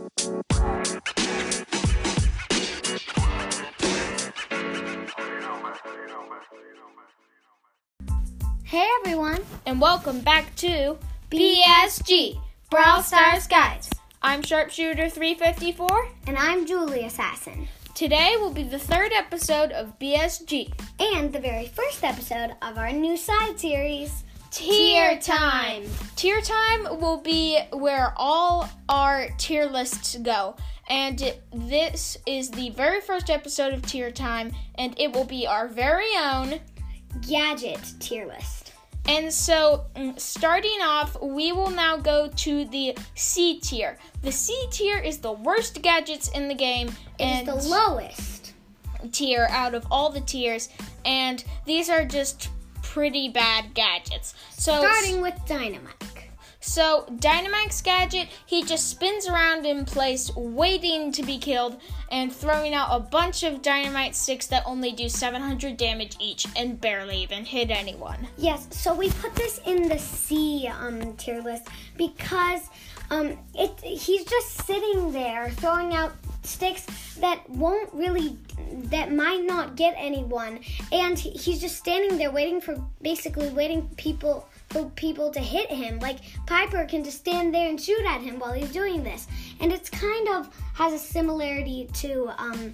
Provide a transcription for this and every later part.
Hey everyone, and welcome back to BSG, Brawl Stars Guides. I'm Sharpshooter 354. And I'm Julie Assassin. Today will be the third episode of BSG. And the very first episode of our new side series, Tier Time. Tier Time will be where all our tier lists go. And this is the very first episode of Tier Time, and it will be our very own gadget tier list. And so, starting off, we will now go to the C tier. The C tier is the worst gadgets in the game. It is the lowest tier out of all the tiers. And these are just pretty bad gadgets. So, starting with Dynamite. So, Dynamite's gadget, he just spins around in place, waiting to be killed, and throwing out a bunch of dynamite sticks that only do 700 damage each, and barely even hit anyone. Yes, so we put this in the C tier list because he's just sitting there throwing out sticks that might not get anyone, and he's just standing there waiting for people to hit him. Like, Piper can just stand there and shoot at him while he's doing this. And it's kind of has a similarity to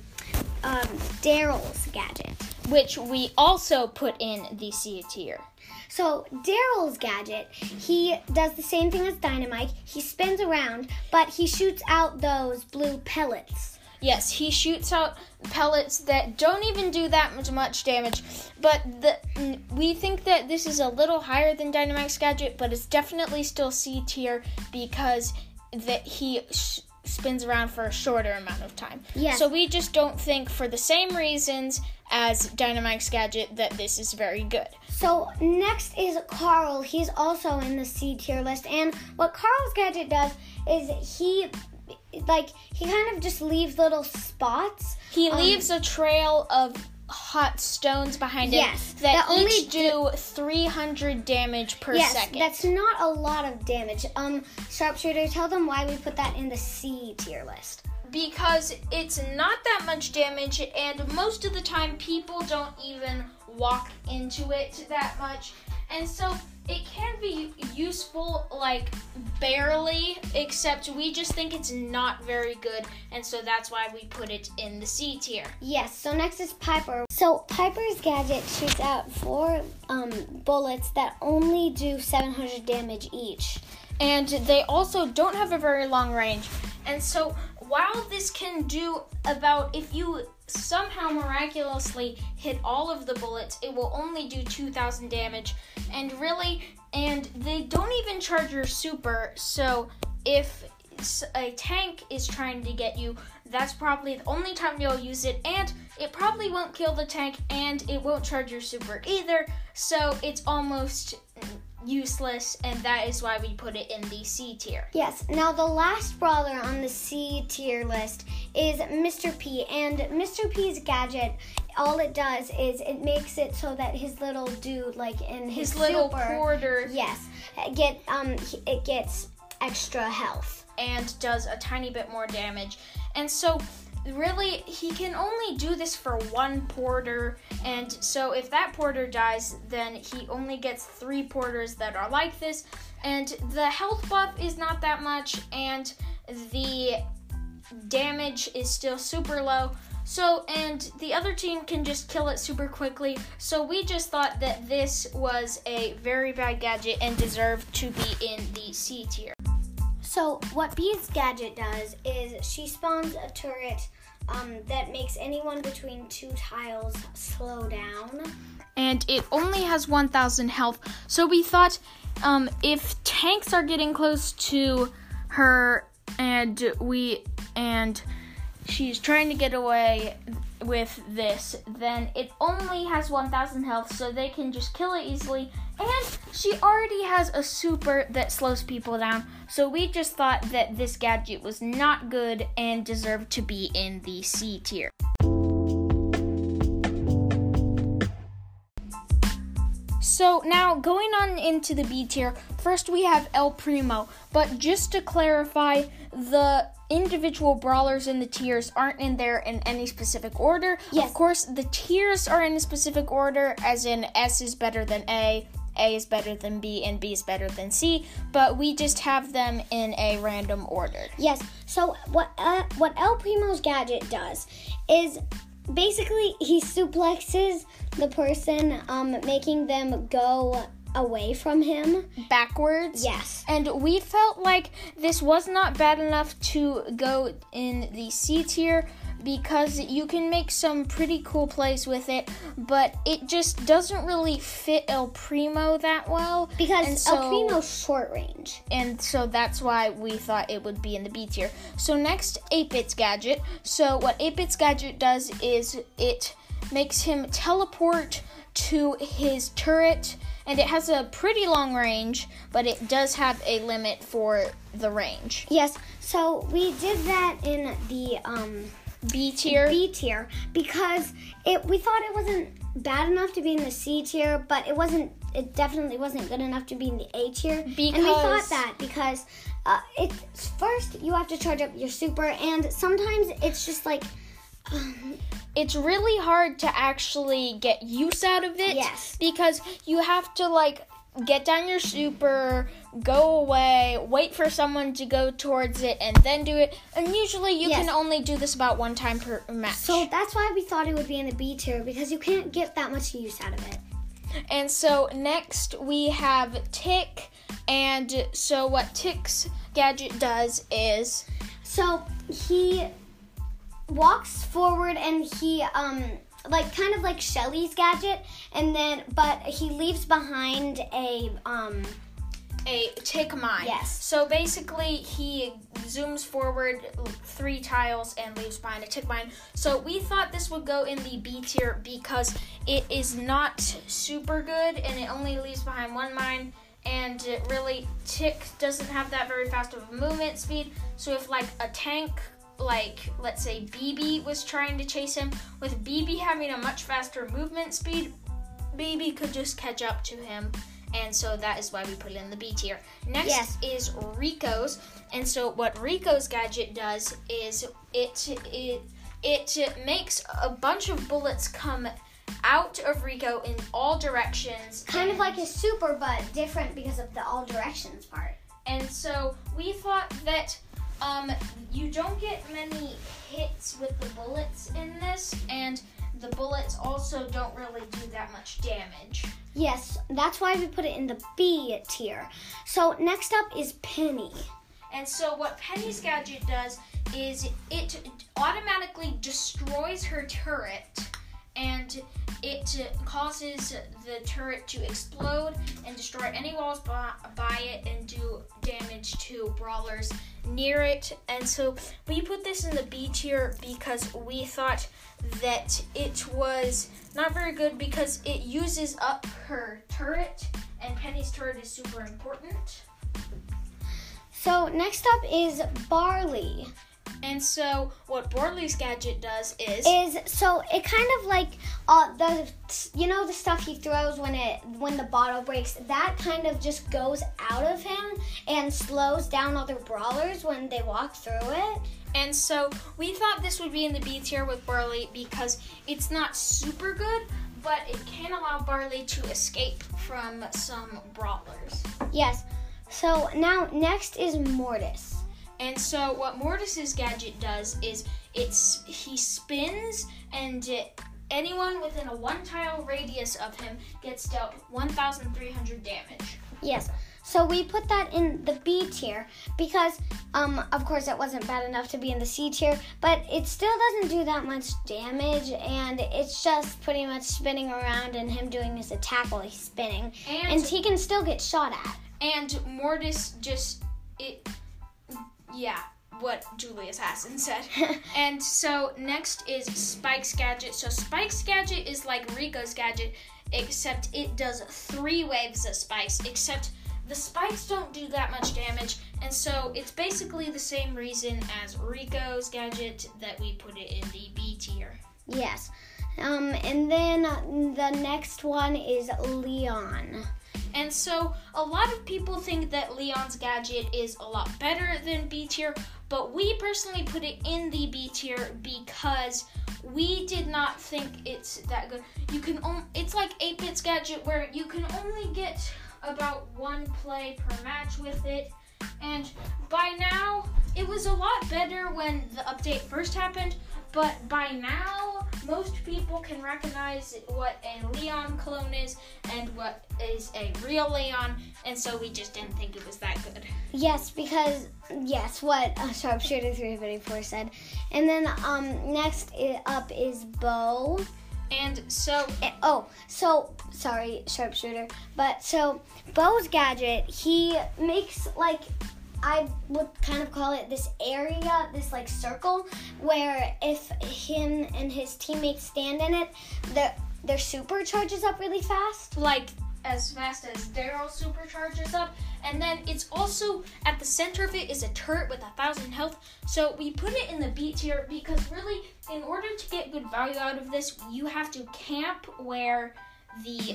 Daryl's gadget, which we also put in the C tier. So Daryl's gadget, he does the same thing as Dynamite. He spins around, but he shoots out those blue pellets. Yes, he shoots out pellets that don't even do that much damage, but we think that this is a little higher than Dynamite's gadget, but it's definitely still C tier because that he spins around for a shorter amount of time. Yes. So we just don't think, for the same reasons as Dynamite's gadget, that this is very good. So next is Carl. He's also in the C tier list, and what Carl's gadget does is he kind of just leaves little spots. He leaves a trail of hot stones behind him that only do 300 damage per second. Yes, that's not a lot of damage. Sharpshooter, tell them why we put that in the C tier list. Because it's not that much damage, and most of the time people don't even walk into it that much. And so it can be useful, like, barely, except we just think it's not very good, and so that's why we put it in the C tier. Yes, so next is Piper. So Piper's gadget shoots out 4 bullets that only do 700 damage each. And they also don't have a very long range. And so while this can do about, if you somehow miraculously hit all of the bullets, it will only do 2,000 damage. And they don't even charge your super, so if a tank is trying to get you, that's probably the only time you'll use it, and it probably won't kill the tank, and it won't charge your super either, so it's almost useless, and that is why we put it in the C tier. Yes, now the last brawler on the C tier list is Mr. P, and Mr. P's gadget, all it does is it makes it so that his little dude, like in his little super, porter, yes, it gets extra health and does a tiny bit more damage. And so really, he can only do this for one porter, and so if that porter dies, then he only gets 3 porters that are like this, and the health buff is not that much, and the damage is still super low, so, and the other team can just kill it super quickly, so we just thought that this was a very bad gadget and deserved to be in the C tier. So what B's gadget does is she spawns a turret that makes anyone between 2 tiles slow down. And it only has 1,000 health. So we thought if tanks are getting close to her and she's trying to get away with this, then it only has 1,000 health, so they can just kill it easily. And she already has a super that slows people down, so we just thought that this gadget was not good and deserved to be in the C tier. So now going on into the B tier, first we have El Primo. But just to clarify, the individual brawlers in the tiers aren't in there in any specific order. Yes. Of course, the tiers are in a specific order, as in S is better than A is better than B, and B is better than C, but we just have them in a random order. Yes. So what El Primo's gadget does is basically he suplexes the person, making them go away from him. Backwards. Yes. And we felt like this was not bad enough to go in the C tier because you can make some pretty cool plays with it, but it just doesn't really fit El Primo that well. Because El Primo's short range. And so that's why we thought it would be in the B tier. So next, 8-Bit's gadget. So what 8-Bit's gadget does is it makes him teleport to his turret, and it has a pretty long range, but it does have a limit for the range. Yes, so we did that in the B tier. B tier because we thought it wasn't bad enough to be in the C tier, but it definitely wasn't good enough to be in the A tier. And we thought that because it's first you have to charge up your super, and sometimes it's just like it's really hard to actually get use out of it. Yes. Because you have to get down your super, go away, wait for someone to go towards it, and then do it. And usually you can only do this about one time per match. So that's why we thought it would be in the B tier, because you can't get that much use out of it. And so next we have Tick. And so what Tick's gadget does is... So he walks forward and he kind of like Shelly's gadget, and then but he leaves behind a tick mine. Yes. So basically he zooms forward 3 tiles and leaves behind a tick mine. So we thought this would go in the B tier because it is not super good and it only leaves behind 1 mine, and really Tick doesn't have that very fast of a movement speed. So if a tank, let's say BB was trying to chase him, with BB having a much faster movement speed, BB could just catch up to him, and so that is why we put it in the B tier. Next is Rico's, and so what Rico's gadget does is it makes a bunch of bullets come out of Rico in all directions. Kind of like a super, but different because of the all directions part. And so we thought that you don't get many hits with the bullets in this, and the bullets also don't really do that much damage. Yes, that's why we put it in the B tier. So next up is Penny. And so what Penny's gadget does is it automatically destroys her turret, and it causes the turret to explode and destroy any walls by it and do damage to brawlers near it. And so we put this in the B tier because we thought that it was not very good because it uses up her turret, and Penny's turret is super important. So next up is Barley. And so what Barley's gadget does is so it kind of like the stuff he throws when the bottle breaks, that kind of just goes out of him and slows down other brawlers when they walk through it. And so we thought this would be in the B tier with Barley because it's not super good, but it can allow Barley to escape from some brawlers. Yes. So now next is Mortis. And so what Mortis's gadget does is he spins, and anyone within a 1-tile radius of him gets dealt 1,300 damage. Yes. So we put that in the B tier because, of course, it wasn't bad enough to be in the C tier, but it still doesn't do that much damage, and it's just pretty much spinning around and him doing his attack while he's spinning. And he can still get shot at. And Mortis what Julius Hassan said. And so next is Spike's gadget. So Spike's gadget is like Rico's gadget, except it does 3 waves of spikes, except the spikes don't do that much damage, and so it's basically the same reason as Rico's gadget that we put it in the B tier. Yes. And then the next one is Leon. And so a lot of people think that Leon's gadget is a lot better than B tier, but we personally put it in the B tier because we did not think it's that good. It's like 8-Bit's gadget where you can only get about 1 play per match with it. And by now, it was a lot better when the update first happened, but by now, most people can recognize what a Leon clone is and what is a real Leon, and so we just didn't think it was that good. Yes, because, what Sharpshooter 354 said. And then next up is Bo. And so... sorry, Sharpshooter. But so, Bo's gadget, he makes, like, I would kind of call it this area, this, like, circle, where if him and his teammates stand in it, their super charges up really fast. Like, as fast as Daryl supercharges up. And then it's also, at the center of it is a turret with 1,000 health. So we put it in the B tier because really, in order to get good value out of this, you have to camp where the,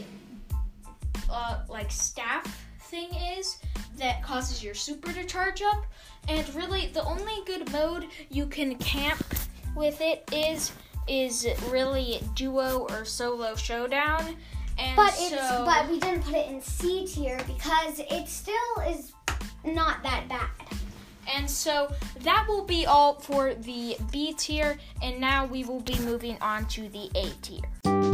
staff thing is that causes your super to charge up. And really, the only good mode you can camp with it is really duo or solo showdown. And but we didn't put it in C tier because it still is not that bad. And so that will be all for the B tier, and now we will be moving on to the A tier.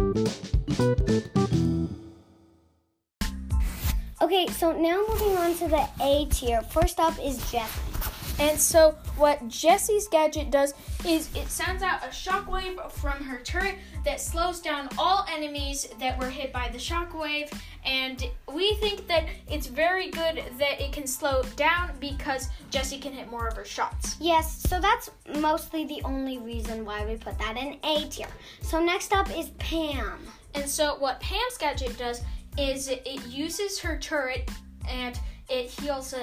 Okay, so now moving on to the A tier. First up is Jessie. And so what Jessie's gadget does is it sends out a shockwave from her turret that slows down all enemies that were hit by the shockwave. And we think that it's very good that it can slow down because Jessie can hit more of her shots. Yes, so that's mostly the only reason why we put that in A tier. So next up is Pam. And so what Pam's gadget does is it uses her turret and it heals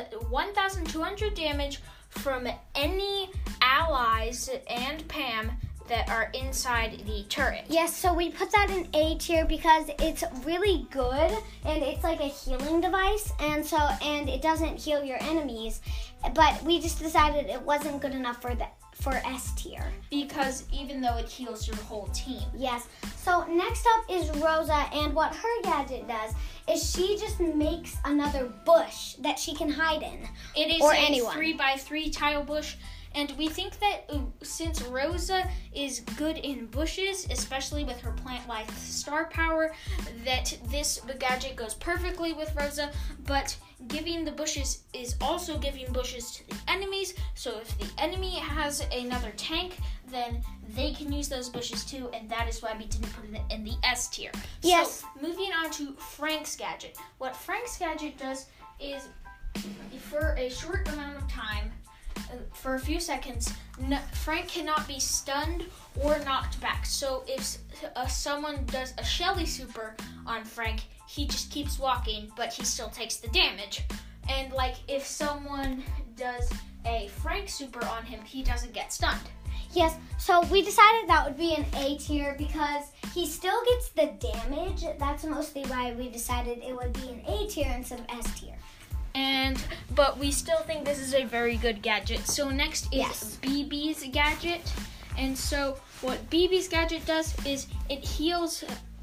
1,200 damage from any allies and Pam that are inside the turret. Yes, so we put that in A tier because it's really good and it's like a healing device, and it doesn't heal your enemies. But we just decided it wasn't good enough for S tier. Because even though it heals your whole team. Yes. So next up is Rosa, and what her gadget does is she just makes another bush that she can hide in. It is a 3x3 tile bush, and we think that since Rosa is good in bushes, especially with her plant life star power, that this gadget goes perfectly with Rosa, but giving the bushes is also giving bushes to the enemies, so if the enemy has another tank, then they can use those bushes too, and that is why we didn't put it in the S tier. Yes. So, moving on to Frank's gadget. What Frank's gadget does is, for a short amount of time, for a few seconds, Frank cannot be stunned or knocked back. So if someone does a Shelly super on Frank, he just keeps walking, but he still takes the damage. And if someone does a Frank super on him, he doesn't get stunned. Yes, so we decided that would be an A tier because he still gets the damage. That's mostly why we decided it would be an A tier instead of S tier. But we still think this is a very good gadget. So next is BB's gadget. And so what BB's gadget does is it heals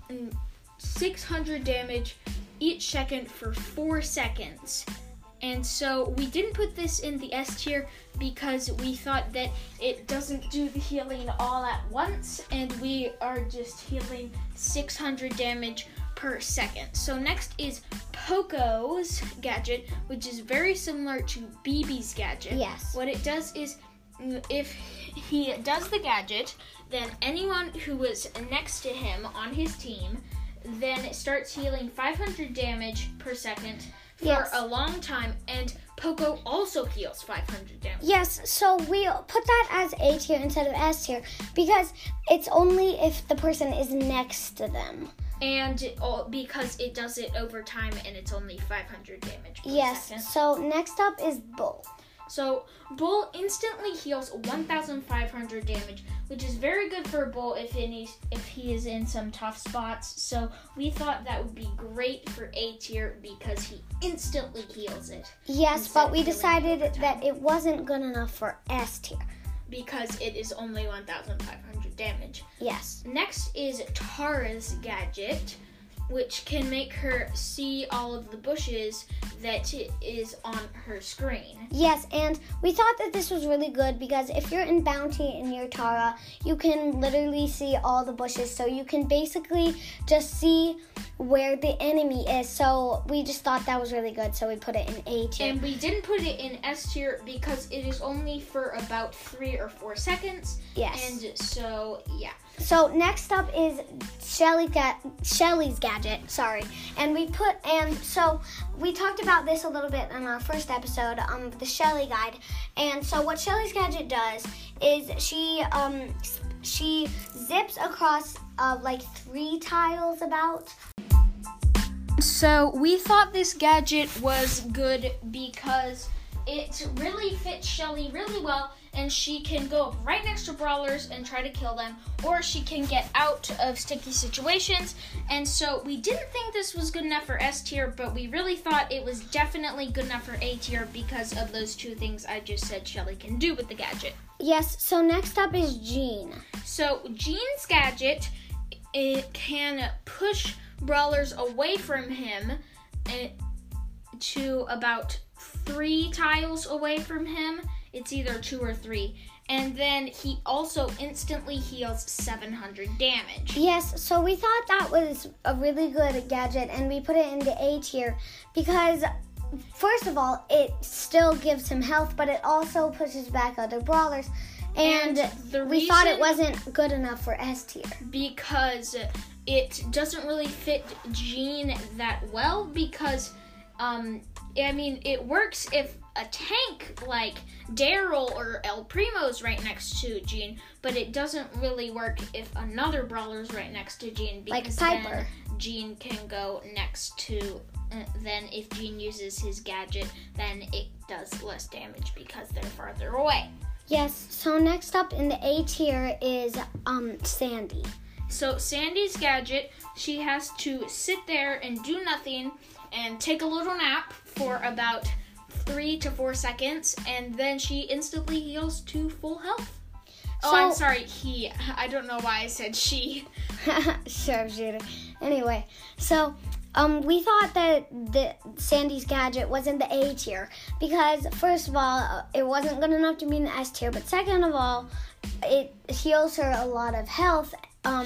600 damage each second for 4 seconds. And so we didn't put this in the S tier because we thought that it doesn't do the healing all at once, and we are just healing 600 damage per second. So next is Poco's gadget, which is very similar to BB's gadget. Yes. What it does is if he does the gadget, then anyone who was next to him on his team then it starts healing 500 damage per second for a long time, and Poco also heals 500 damage. Yes, so we put that as A tier instead of S tier because it's only if the person is next to them. And because it does it over time and it's only 500 damage per second. So next up is Bull. So Bull instantly heals 1,500 damage, which is very good for Bull if he is in some tough spots. So we thought that would be great for A tier because he instantly heals it. Yes, but we decided that it wasn't good enough for S tier. Because it is only 1,500 damage. Yes. Next is Tara's gadget, which can make her see all of the bushes that is on her screen. Yes, and we thought that this was really good because if you're in Bounty and you're Tara, you can literally see all the bushes. So you can basically just see where the enemy is. So we just thought that was really good, so we put it in A tier. And we didn't put it in S tier because it is only for about 3 or 4 seconds. Yes. And so, yeah. So next up is Shelly's gadget, and so we talked about this a little bit in our first episode, the Shelly guide. And so what Shelly's gadget does is she zips across like 3 tiles about. So we thought this gadget was good because it really fits Shelly really well, and she can go up right next to brawlers and try to kill them, or she can get out of sticky situations. And so we didn't think this was good enough for S tier, but we really thought it was definitely good enough for A tier because of those 2 things I just said Shelly can do with the gadget. Yes, so next up is Jean. So Jean's gadget, it can push brawlers away from him to about 3 tiles away from him. It's either 2 or 3. And then he also instantly heals 700 damage. Yes, so we thought that was a really good gadget, and we put it into A tier because, first of all, it still gives him health, but it also pushes back other brawlers. And we thought it wasn't good enough for S tier. Because it doesn't really fit Jean that well because, it works if a tank like Daryl or El Primo's right next to Jean, but it doesn't really work if another brawler's right next to Jean because like Piper. Then Jean can go next to, then if Jean uses his gadget, then it does less damage because they're farther away. Yes, so next up in the A tier is Sandy. So Sandy's gadget, she has to sit there and do nothing and take a little nap for about 3 to 4 seconds, and then she instantly heals to full health. I'm sorry, he. I don't know why I said she. Sharpshooter. Anyway, so we thought that Sandy's gadget was in the A tier because, first of all, it wasn't good enough to be in the S tier, but second of all, it heals her a lot of health.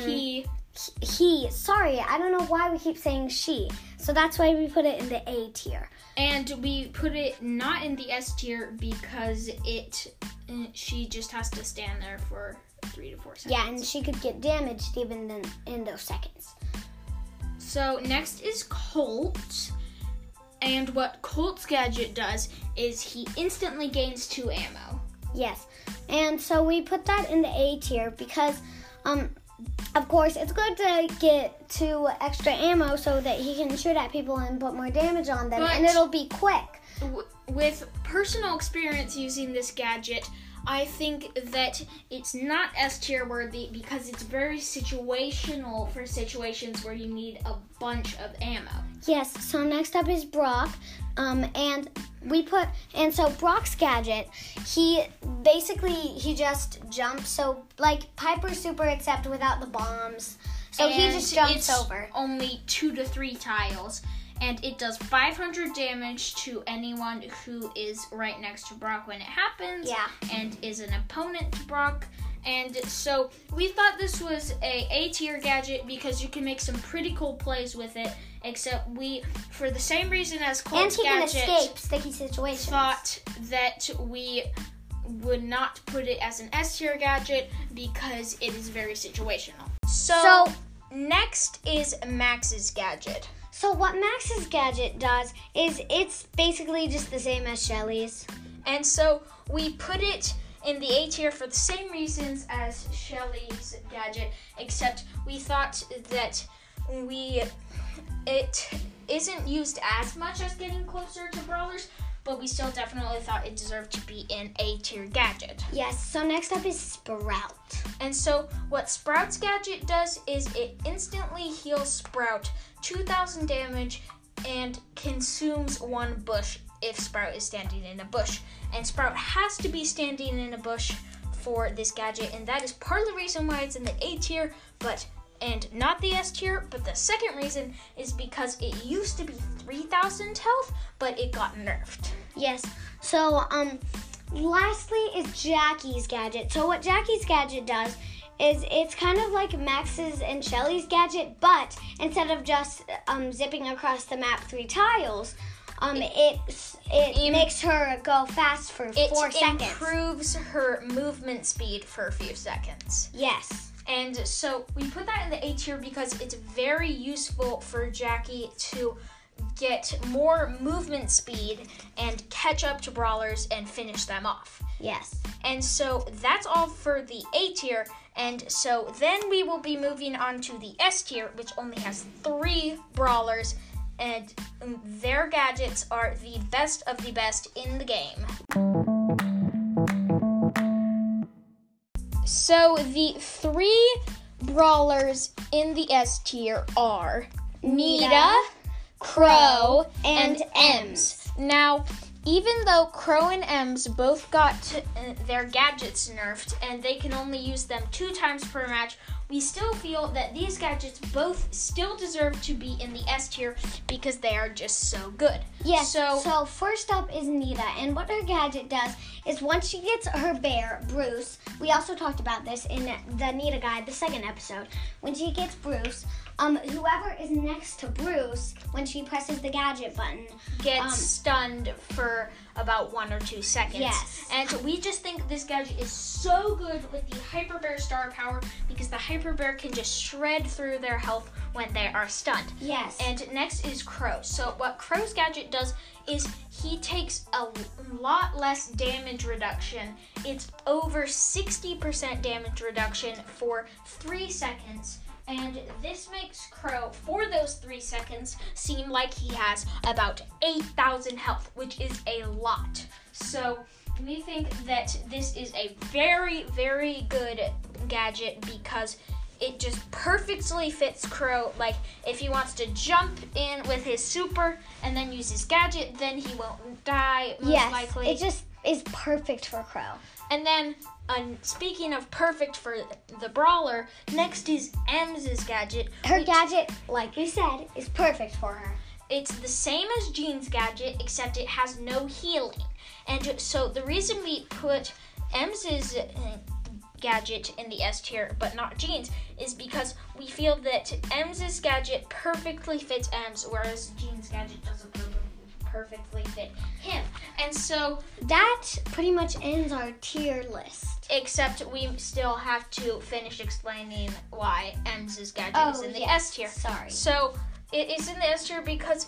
Sorry, I don't know why we keep saying she. So that's why we put it in the A tier. And we put it not in the S tier because she just has to stand there for 3 to 4 seconds. Yeah, and she could get damaged even in those seconds. So next is Colt. And what Colt's gadget does is he instantly gains 2 ammo. Yes. And so we put that in the A tier because of course, it's good to get 2 extra ammo so that he can shoot at people and put more damage on them, and it'll be quick. With personal experience using this gadget, I think that it's not S tier worthy because it's very situational for situations where you need a bunch of ammo. Yes, so next up is Brock, and so Brock's gadget, he just jumps, so like Piper Super except without the bombs. So and he just jumps over. Only 2 to 3 tiles, and it does 500 damage to anyone who is right next to Brock when it happens. Yeah. And is an opponent to Brock. And so we thought this was a tier gadget because you can make some pretty cool plays with it. Except we, for the same reason as Colt's gadget, can escape sticky situations. Thought that we would not put it as an S tier gadget because it is very situational. So next is Max's gadget. So what Max's gadget does is it's basically just the same as Shelly's. And so we put it in the A tier for the same reasons as Shelly's gadget, except we thought that it isn't used as much as getting closer to brawlers, but we still definitely thought it deserved to be in A tier gadget. Yes, so next up is Sprout. And so what Sprout's gadget does is it instantly heals Sprout 2,000 damage and consumes 1 bush if Sprout is standing in a bush. And Sprout has to be standing in a bush for this gadget, and that is part of the reason why it's in the A tier, and not the S tier. But the second reason is because it used to be 3,000 health, but it got nerfed. Yes, so lastly is Jackie's gadget. So what Jackie's gadget does is it's kind of like Max's and Shelly's gadget, but instead of just zipping across the map 3 tiles, it makes her go fast for 4 seconds. It improves her movement speed for a few seconds. Yes. And so we put that in the A tier because it's very useful for Jackie to get more movement speed and catch up to brawlers and finish them off. Yes. And so that's all for the A tier. And so then we will be moving on to the S tier, which only has 3 brawlers, and their gadgets are the best of the best in the game. So the 3 brawlers in the S tier are Nita, Crow, and Ems. Now, even though Crow and Ems both got their gadgets nerfed and they can only use them 2 times per match, we still feel that these gadgets both still deserve to be in the S tier because they are just so good. Yes, so first up is Nita, and what her gadget does is once she gets her bear, Bruce, we also talked about this in the Nita Guide, the 2nd episode, when she gets Bruce, whoever is next to Bruce, when she presses the gadget button, gets stunned for about 1 or 2 seconds. Yes. And we just think this gadget is so good with the Hyper Bear star power because the Hyper Bear can just shred through their health when they are stunned. Yes. And next is Crow. So what Crow's gadget does is he takes a lot less damage reduction. It's over 60% damage reduction for 3 seconds. And this makes Crow, for those 3 seconds, seem like he has about 8,000 health, which is a lot. So we think that this is a very, very good gadget because it just perfectly fits Crow. Like, if he wants to jump in with his super and then use his gadget, then he won't die, most likely. It just is perfect for Crow. And then, speaking of perfect for the brawler, next is Ems' gadget. Her gadget, like you said, is perfect for her. It's the same as Jean's gadget, except it has no healing. And so the reason we put Ems' gadget in the S tier, but not Jean's, is because we feel that Ems' gadget perfectly fits Ems, whereas Jean's gadget doesn't perfectly fit him. And so that pretty much ends our tier list. Except we still have to finish explaining why Ems' gadget is in the S tier. Sorry. So it is in the S tier because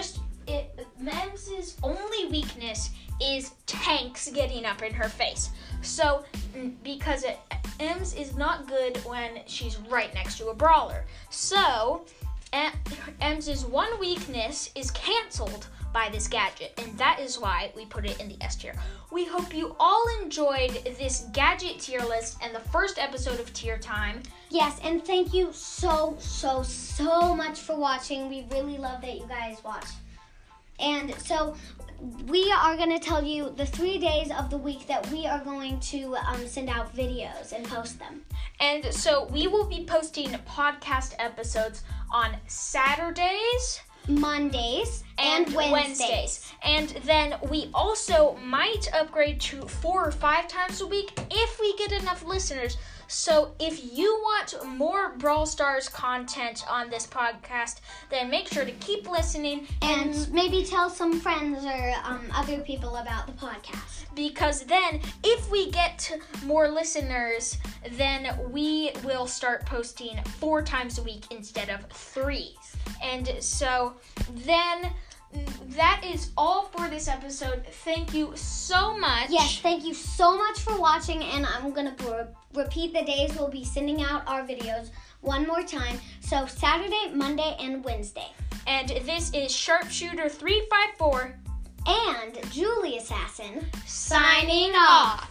Ems' only weakness is tanks getting up in her face. So because Ems is not good when she's right next to a brawler. So Ems' one weakness is canceled by this gadget, and that is why we put it in the S tier. We hope you all enjoyed this gadget tier list and the first episode of Tier Time. Yes, and thank you so much for watching. We really love that you guys watch. And so we are going to tell you the 3 days of the week that we are going to send out videos and post them. And so we will be posting podcast episodes on Saturdays, Mondays, and Wednesdays. And then we also might upgrade to 4 or 5 times a week if we get enough listeners. So if you want more Brawl Stars content on this podcast, then make sure to keep listening. And maybe tell some friends or other people about the podcast. Because then, if we get more listeners, then we will start posting 4 times a week instead of 3. And so then that is all for this episode. Thank you so much. Yes, thank you so much for watching, and I'm going to repeat the days we'll be sending out our videos one more time. So Saturday, Monday, and Wednesday. And this is Sharpshooter 354 and Julie Assassin signing off.